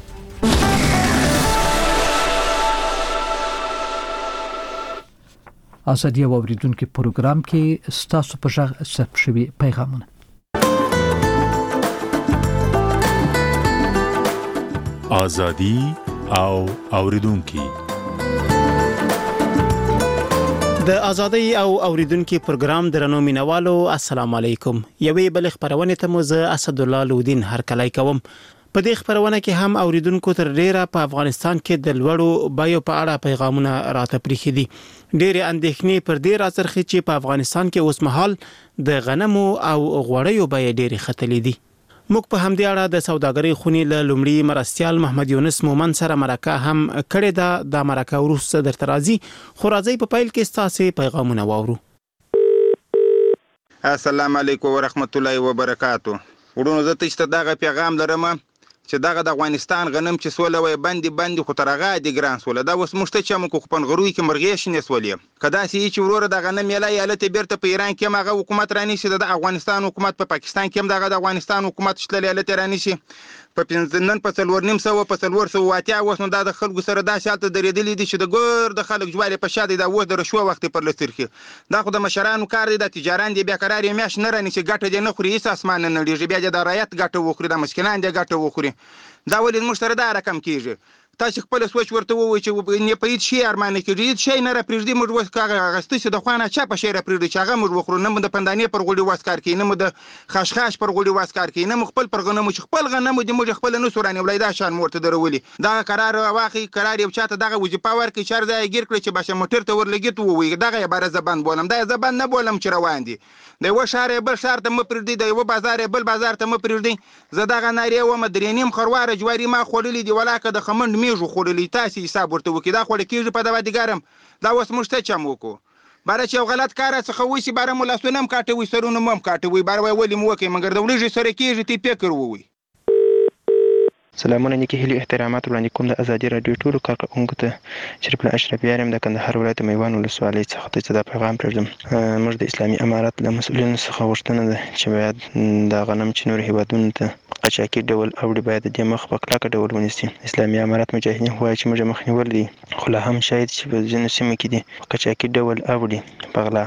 ازادي او اوریدونکو پروګرام کې ستاسو په ژغ ثبت شوی پیغامونه. ازادي او اوریدونکو د ازادي او اوریدونکو پروګرام درنو مینوالو السلام علیکم. یوې بل خبرونه ته مو زه اسد الله لودین هرکلی کوم. په دې خبرونه کې هم اوریدونکو تر ډیره په افغانستان کې د لوړو بایو په اړه پیغامونه راته پریخي دي. ډېرې اندېښنې پر دې راڅرخي چې په افغانستان کې اوس مهال د غنمو او غوړیو بیې ډېرې ختلې دي. موږ په همدې اړه د سوداګرۍ خونې له لومړي مرستيال محمد یونس مومن سره مرکه هم کړې ده. د مرکه وروسته درته راځي، خو راځي په پیل کې ستاسو پیغامونه واورو. السلام علیکم ورحمت الله وبرکاتو. ورونو زه تاسو ته دغه پیغام لرم چې دغه د افغانستان غنم چې سوله وي باندې خو ترغه دي ګران سوله دا وس مشته چې موږ خپل غروي کې مرغې شنه سولې کدا سي چې وروره د غنم یلا یالته بیرته په ایران کې مغه حکومت رانی شي د افغانستان حکومت په پاکستان کې هم دغه د افغانستان حکومت شتل یالته رانی شي په پنځنن په 4.9 وس نو د خلکو سره دا شالته درېدلې دي چې د ګور د خلک جوړې په شاده دا وس د رشوه وخت پر لسترخي دا خو د مشرانو کار دی د تجاران دی بیا قرار یې میاش نه رانی چې ګټه دې نه خوري هیڅ اسمان نه لري بیا د رایت ګټه وخوري د مسکینان دی ګټه وخوري دا ولې مشتری دا رقم کیږي تاسو خپل سوچ ورته ووایئ چې نه پېد شي ارمانه کېږي شي نه را پرېږدي موږ وس کاغه غستې چې د خوانه چا په شي را پرېږدي چې هغه موږ وخورو نه د پندانې پر غوړي واسکار کې نه د خشخاش پر غوړي واسکار کې نه خپل پر غنمو چې خپل غنمو د موږ خپل نه سورانه ولایدا شان مرته درولي دا قرار واخی قرار یو چاته دغه وظیفه ورکړي چې ځای گیر کړي چې باشه موټر ته ورلګیت ووي دغه عبارت زبان بولم دا زبان نه بولم چې روان دي د یو شهر بل شهر ته م پرېږدي د یو بازار بل بازار ته م پرېږدي زه دغه ناری و مدرینیم خرواره جواری ما خوللی دی ولاکه د خمند میجو خوللی تاسو حساب ورته وکي دا خو کېږي په دوا دیګارم دا اوس مشته چم وکړو بار چې غلط کار څخه وسی بار مولاسونم کاټوي سرونه مم کاټوي بار ولی مو وکي مګر د ولې سره کېږي تی فکر ووي سلامونه نیکې هیلې احترامات وړاندې کوم د ازادي راډیو ټولو کارکوونکو ته شریف الله اشرفیار یم د کندهار ولایت میوان ولسوالۍ څخه ته دا پیغام پرېږدم. موږ د اسلامي امارت له مسؤلینو څخه غوښتنه ده چې باید دا غنم چې نورو هیوادونو ته قاچاقي ډول اوړي باید د دې مخ په کلکه ډول ونیسي. اسلامي امارت مجاهدین وایي چې موږ مخ نیول دي، خو لا هم شاید چې په ځینو سیمو کې دي قاچاقي ډول اوړي په غلا.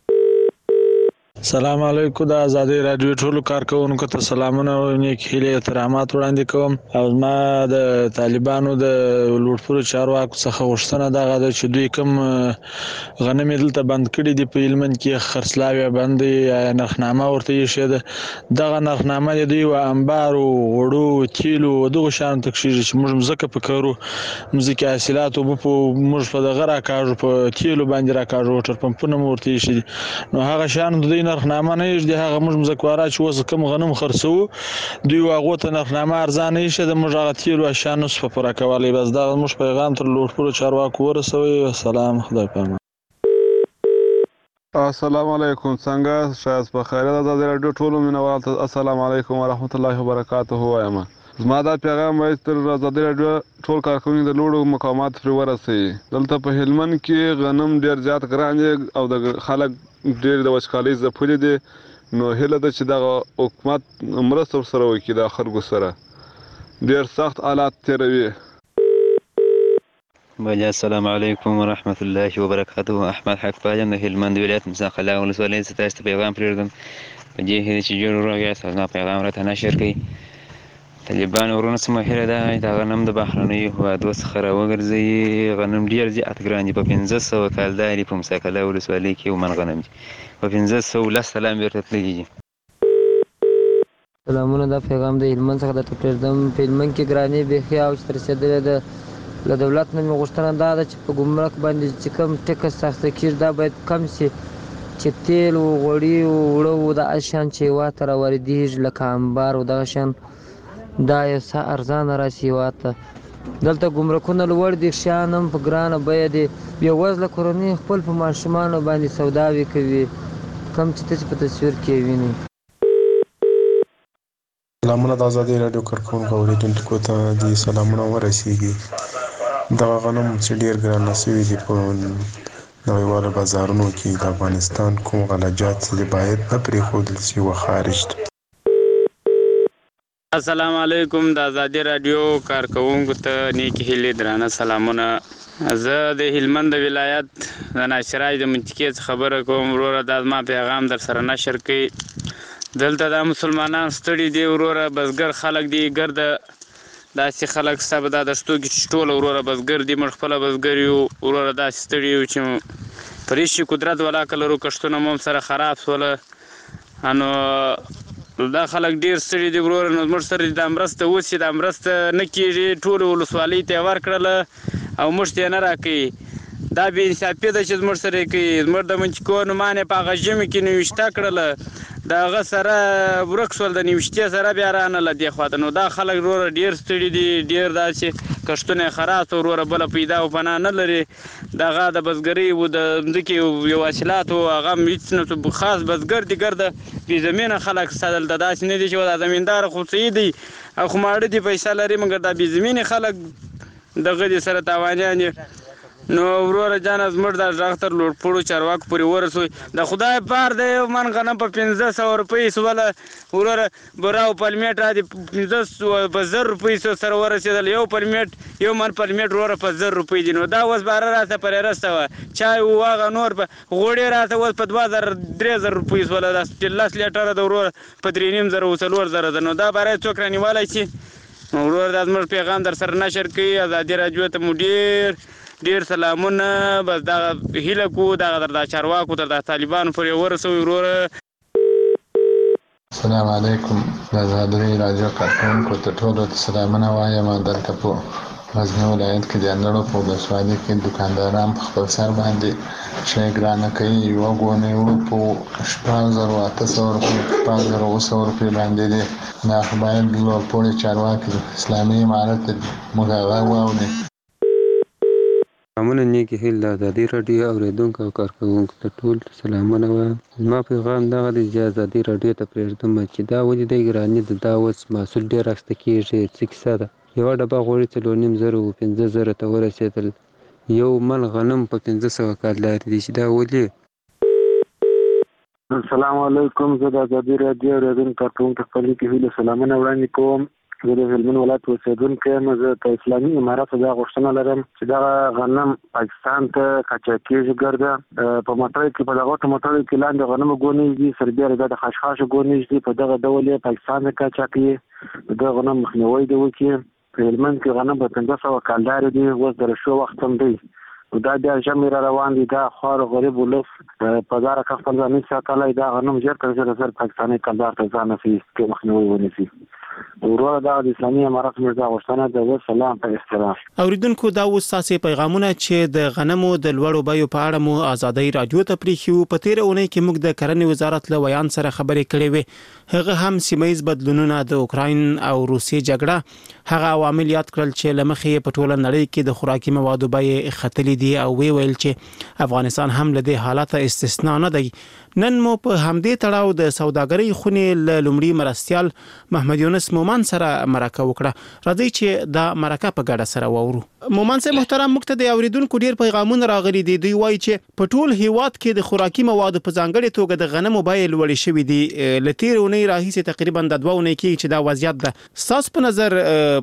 سلام علیکم. د ازادي رادیو ټولو کارکوونکو ته سلامونه او نیک هیلې احترامات وړاندې کوم. او ما د طالبانو د لوټپورو چارواکو څخه غوښتنه دغه ده چې دوی کوم غنم دلته بند کړي دي په هلمند کې خرڅلاو بند نرخنامه ورته ایښې ده. دغه نرخنامه د دوی و انبارو غوړو تیلو دغه شیانو ته کښېږي چې موږ مځکه په کرو، مځکې حاصلات اوبه موږ په دغه راکاږو، په تیلو باندې راکاږو، وټر پمپونه مو ورته ایښي دي. نو هغه شیانو د دوی نرخنامه نه ایږدي. هغه موږ مځکواران چې اوس کوم غنم خرڅوو دوی هغو ته نرخنامه ارزانه ایښې ده، موږ هغه تیلو اشیا نسو په پوره کولی. بس دغه زموږ پیغام تر لوټپورو چارواکو ورسوئ. سلام، خدای پامان. السلام علیکم. څنګه شایست بخیر د ازادي راډیو ټولو مینوال ته السلام علیکم ورحمت الله وبرکاته وایم. زما دا پیغام باید تر ازادي راډیو ټول کارکوونکي د لوړو مقاماتو پرې ورسوي. دلته په هلمند کې غنم ډېر زیات ګران دي او د خلک ډېر د وچکالۍ ځپلي دي. نو هیله ده چې دغه حکومت مرسته ورسره وکړي، د خلکو سره ډېر سخت حالات تېروي. بله السلام علیکم ورحمت الله وبرکاته. احمد حق پالم د هلمند ولایت مصداق الله ولسوالۍ څخه تاسو ته پیغام پرېږدم په دې هیله چې جوړ روغ یاست او زما پیغام راته نشر کړئ. طالبانو ورونو څه مهیله ده د غنم د بهرنیو هېوادو څخه راوګرځوي. غنم ډېر زیات ګران دي، په 500 کالدار دي په مصداق الله ولسوالۍ کې یو من غنم دي په 510 سلام بیرته تللي دي. سلامونه. دا پیغام د هلمند څخه درته پرېږدم. په هلمند کې ګراني بیخي اوج ته رسېدلې ده. له دولت نه مې غوښتنه دا ده چې په ګمرک باندې چې کوم ټکس اخیسته کېږي دا باید کم شي، چې تیل و غوړي و اوړه و دغه شیان چې هېواد ته راواردېږي لکه انبار و دغه شیان دا یو څه ارزانه راشي هېواد ته. دلته ګمرکونه لوړ دي، شیان هم په ګرانه بیه دي. بېوزله کورنۍ خپل په ماشومانو باندې سوداوې کوي، کوم چې تاسې په تصویر کې وینئ. سلامونه. د ازادي راډیو کارکوونکو اورېدونکو ته دې سلامونه ورسیږي. دغه غنم چې ډېر ګرانه شوي دي په نړیوالو بازارونو کې د افغانستان کوم غلجات چې باید نه پرېښودل شي و خارج ته. السلام علیکم. د ازادي راډیو کارکوونکو ته نیکې هیلې درانه سلامونه. زه د هلمند ولایت د ناشراج د منطقې څخه خبره کوم. وروره دا زما پیغام در سره نشر کړئ. دلته دا مسلمانان ستړي دي وروره، بزګر خلک دي، ګرده داسې خلک ستا به دا دشتو کې چې ټوله وروره بزګر دي، موږ خپله بزګر یو وروره، داسې ستړي یو چې پرېشي قدرت ولاکه لرو، کښتونه مو هم سره خراب شوله. نو دا خلک ډېر ستړي دي وروره. نو زموږ سره دا مرسته وشي، دا مرسته نه کېږي. ټولو ولسوالۍ ته یې ورکړله او موږ ته یې نه راکوي. دا بې انصافي ده چې زموږ سره یې کوي. زموږ د منطقو نومان یې په هغه ژمي کې نوشته کړله، د هغه سره ورک شول، د نوشتې سره بیا رانله دې خوا ته. نو دا خلک وروره ډېر ستړي دي، ډېر داسې کښتونه یې خراب شو وروره، بله پیدا و پناه نه لري. د هغه د بزګرۍ و د ځمکې یو حاصلات و هغه هم هېڅ نه خاص بزګر دي، ګرده بې زمینه خلک ستا دلته داسې نه دي چې دا زمینداره خو صحیح دی او خو ماړه دي، پیسه لري، مګر دا بې زمینې خلک دغه دي سره تاوانیان دي. نو وروره جانه زموږ دا غږ تر لوټپوړو چارواکو پورې ورسوي. د خدای پار د یو من غنم په 500 روپۍ سوله وروره، بوره او پلمېټ را دي په 1000 روپۍ سره ورسېدل. یو پلمېټ یو من پلمېټ وروره په 1000 روپۍ دي. نو دا اوس باره راته پرې رسته وه، چای و هغه نور په غوړې راته اوس په 2000-3000 روپۍ سوله. دا 10 لیټره د وروره په 3500 و 4000 ده. نو دا باره څوک رانیولی شي؟ وروره دا زموږ پیغام در سره نشر کوي. ازادي راډیو ته مو ډېر سلامونه. بس دغه هیله کوو دغه در دا چارواکو تر دا طالبانو پورې ورسوي وروره. السلام علیکم. د ازادي راډیو کارکوونکو ته ټولو ته سلامونه وایم. دلته په غزني ولایت کې د اندړو په ولسوالۍ کې دوکانداران په خپل سر باندې شی ګرانه کوي. یوه ګونۍ وړو په 6800 روپۍ 6700 روپۍ باندې دی. دا خو باید لوړپوړي چارواکي اسلامي امارت ته موږ هغه واوري. سلامونه. نیکې هیلې د ازادي راډیو اورېدونکو او کارکوونکو ته ټول سلامونه وایم. زما پیغام دغه دی چې ازادي راډیو ته پرېږدم چې دا ولې دی ګراني ده، دا اوس محصول ډېر اخیسته کېږي. څه کیسه ده؟ یوه ډبه غوړي 4,500 و 5,000 ته ورسېدل. یو من غنم په 1500 کالدارې دي چې دا ولې. السلام علیکم. زه د ازادي راډیو اورېدونکو کارکوونکو خپل کې هیله سلامونه وړاندې کوم. زه د هلمند ولایت اوسېدونکی یم. زه د اسلامي اماراتو دا غوښتنه لرم چې دغه غنم پاکستان ته قاچاقېږي ګرده په موټرو کې، په دغه موټرو کې لاندې غنم ګونېږي، سربیره د خشخاشو ګونېږي، په دغه ډول یې پاکستان ته قاچاقوي. د غنم مخنیوی دې وکړي. په هلمند کې غنم په 1500 کالدارې دي، اوس د رشو وخت هم دی. دا بیا ژمی را روان دي. دا خوار غریب ولس په داره که خپل ځان نشي ساتلی، دا غنم ژر تر ژره پاکستاني کلدار ته ځان نسي کې مخنیوی ونیسي. وروره دا د اسلامي امارات موږ دا غوښتنه ده. سلام په احترام. اوریدونکو دا اوس تاسې پیغامونه چې د غنمو د لوړو بیو په اړه مو ازادي رادیو ته پریښیو. په تیر اونۍ کې موږ د کرنې وزارت له ویان سره خبرې کړې وې. هغه هم سیمایي بدلونونه، د اوکراین او روسیې جګړه، هغه عوامل یاد کړل چې لمخې په ټوله نړۍ کې د خوراکي موادو بیې ختلې دي او ویل چې افغانستان هم له دې حالت استثنا نه دی. نن مو په همدې تړاو د سوداګرۍ خونې له لومړي مرستیال محمد یونس مومن سره مرکه وکړه. راځي چې دا مرکه په ګډه سره واورو. مومن صاحب محترم، موږ ته د اوریدونکو ډیر پیغامونه راغلي دي. دوی وایي چې په ټول هیواد کې د خوراکي موادو په ځانګړي توګه د غنمو بیې لوړې شوې دي. له تیر اونۍ راهیسې تقریبا د 2 اونۍ کې چې دا وضعیت ده. ستاسو په نظر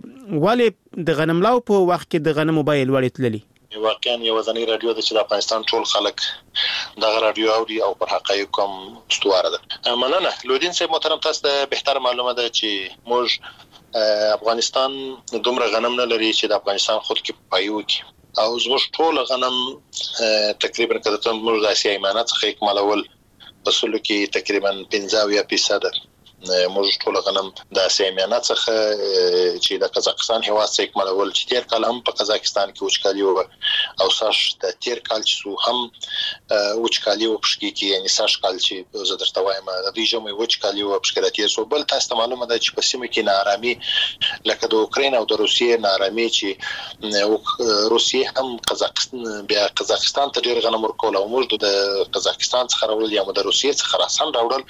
ولې د غنملاو په وخت کې د غنمو بیې لوړې تللي؟ واقعا یو ځاني رادیو د چې د افغانستان ټول خلک دغه رادیو اوري او پر حقایق کوم استواره ده. مننه لودین صاحب محترم، تاسو ته بهتر معلومه ده چې موږ افغانستان دومره غنم نه لري چې د افغانستان خود کې پایو کې او زموږ ټول غنم تقریبا کده موږ د اسیا ایمانات څخه اکمالول اصول کې تقریبا 15% موږ ټول غنم د اسیا ایمانات څخه چې د قزاقستان هیواد څخه اکمالول چې تیر کال هم په قزاقستان کې وچکالي و او ساش د تیر کال چې هم وچکالي و پښکی کې یعنی ساش کال چې زه درته وایم د دې جمعي وچکالي و پښکراتي سو بل تاسو معلومه ده چې په سیمه کې نارامي لکه د اوکراین او د روسیې نارامي چې روسیې هم قزاقستان ته ډیر غنم ورکول او موږ د قزاقستان څخه راوړل یا د روسیې څخه راسن راوړل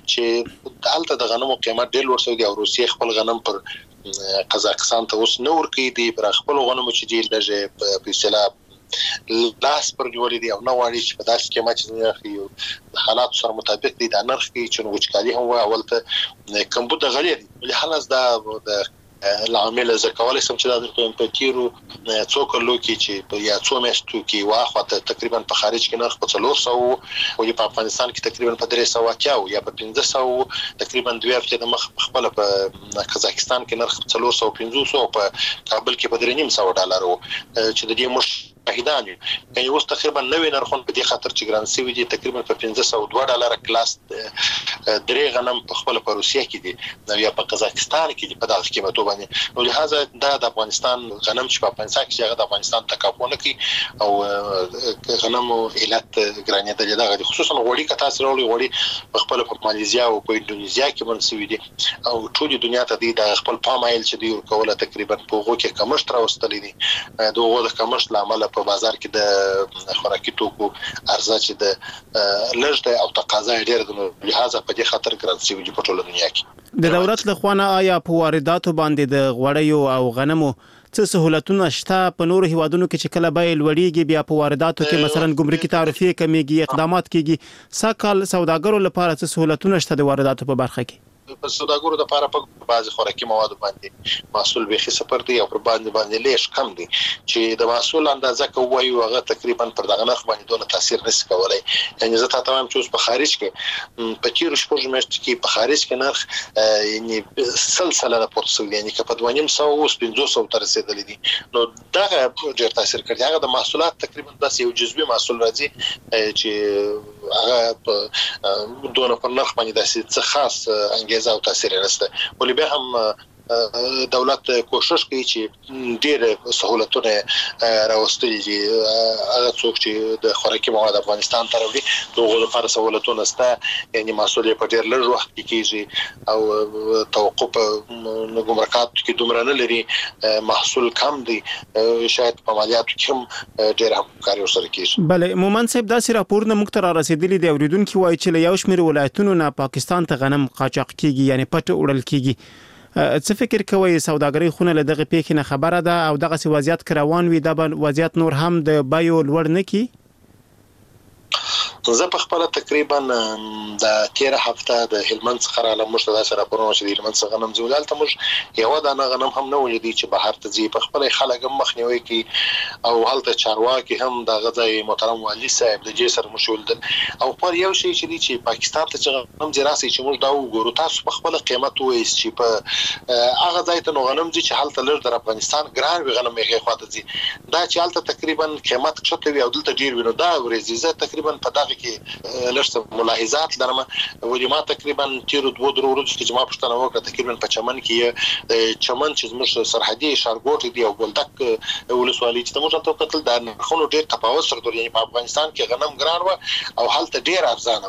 چې د غنمو قیمت ډېر لوړ شوی دی او روسیې خپل غنم پر قزاقستان ته اوس نور کوي دی پر خپل غنمو چې دی لږه په اصطلاح لاس پر نیولې دی او نو واړي چې په داسې قیمت چې د حالات سره مطابق دی د نرخ کې چې وچکالي هم اول ته کمبود غلي دي لهله دا د العامل زکوالي سم چې د پټیرو څوکلو کې چې یا څو میاشتو کې واخته تقریبا په خارج کې نرخ په 400 او په افغانستان کې تقریبا په 300 یا په 1500 تقریبا 2 هفته د مخ خپل په قزاقستان کې نرخ 450 او په کابل کې په $300 چې د دې مش شاهدان یعنی اوس تقریبا نوې نرخونه په دې خاطر چې ګران سوي دي تقریبا په $502 کلاس درې غنم په خپل په روسیه کې دي یا په قزاقستان کې دي په دغه قیمتو باندې نو لهدا د افغانستان غنم چې په افغانستان کې هغه د افغانستان تکافونه کوي او غنم علت ګرانې د دغه خصوصا غوړي کته سره غوړي په خپل په ماليزیا او په انډونیزیا کې منسوي دي او ټول دنیا ته د خپل پامایل چې دی ورکوله تقریبا په غو کې کمشت راوستلې دي دغه د کمشت لامل په بازار کې د خوراکي توکو ارزښت چې د لږ او تقاضا ډېر د لهدا په دې خاطر ګران شوی په ټوله دنیا کې. د دولت له خوا آیا په وارداتو باندې د غوړیو او غنمو څه سہولتونه شته؟ په نورو هیوادونو کې چې کله بیې لوړیږي بیا په وارداتو کې مثلا ګمرکي تعرفې کمیږي، اقدامات کیږي. ساکال سوداګرو لپاره څه سہولتونه شته د وارداتو په برخه کې؟ په سوداګرو د لپاره په بعض خوراکي موادو باندې محصول به خسته دی او پر باندې لیش کم دي چې د محصول اندازه کوي هغه تقریبا پر دغه نرخ باندې دونه تاثیر نشي کولای. یعنی زه تمام چې په خارج کې په تیر شپږ میاشتې کې په خارج کې نرخ یعنی سلسله راپورته یعنی که په 200 او 500 تر رسیدلې دي نو دغه ډېر تاثیر کوي. هغه د محصولات تقریبا داسې یو جزوي محصول راځي چې هغه دونه پر نرخ باندې داسې څه خاص انګیزه او تاثیر نشته. ولې به هم دولت کوشش کوي چې ډېر سہولتونه راوستي دي هغه څوک چې د خوراکي مواد افغانستان ته راوړي دغه لپاره سہولتونه شته یعنی محصول په ډېر لږ وخت کې کیږي او توقف ګمرکات کې دومره نه لري، محصول کم دی، شاید په مالیاتو کې هم ډېر همکاري ورسره کیږي. بله مومن صاحب داسې راپورونه موږ ته را رسیدلي دي اوریدونکو وایي چې له یو شمېر ولایتونو نه پاکستان ته غنم قاچاق کیږي یعنی پټ وړل کیږي. څه فکر کوئ سوداګرۍ خونه له دغه پیښې نه خبره ده او دغه سی وضعیت روان وي دا وضعیت نور هم د بایو لوړ نه کی؟ زه په خپل تقریبا د 13 هفته د هلمند څخه را لمشت دا سره پرونه چې د هلمند څخه غنم زولال ته موږ یو دانه غنم هم نه ولیدي چې بهر ته ځي په خپل خلک مخنیوي کی او هلته چارواکي هم د غځای محترم والی صاحب د جسر مشول او پر یو شی چې پاکستان ته چې غنم زراسي چې موږ دا وګورو تاسو په خپل قیمت وایي چې په هغه ځای ته غنم چې هلته لږ د افغانستان ګران وي غنم یې خواته ځي دا چې هلته تقریبا قیمت چته وي او دلته ډیر وي نو دا ورزيزه تقریبا په دغه کې لږ ملاحظات لرم ولې ما تقریبا تیر 2 ورځې چې ما پښتنه وکړه تقریبا په چمن کې چمن چې زموږ سرحدي ښارګوټ دی او ګلدک ولسوالۍ چې موږ ته کتل دا خونو ډیر تفاوت سره درې په افغانستان کې غنم ګران و او حالت ډیر ارزانه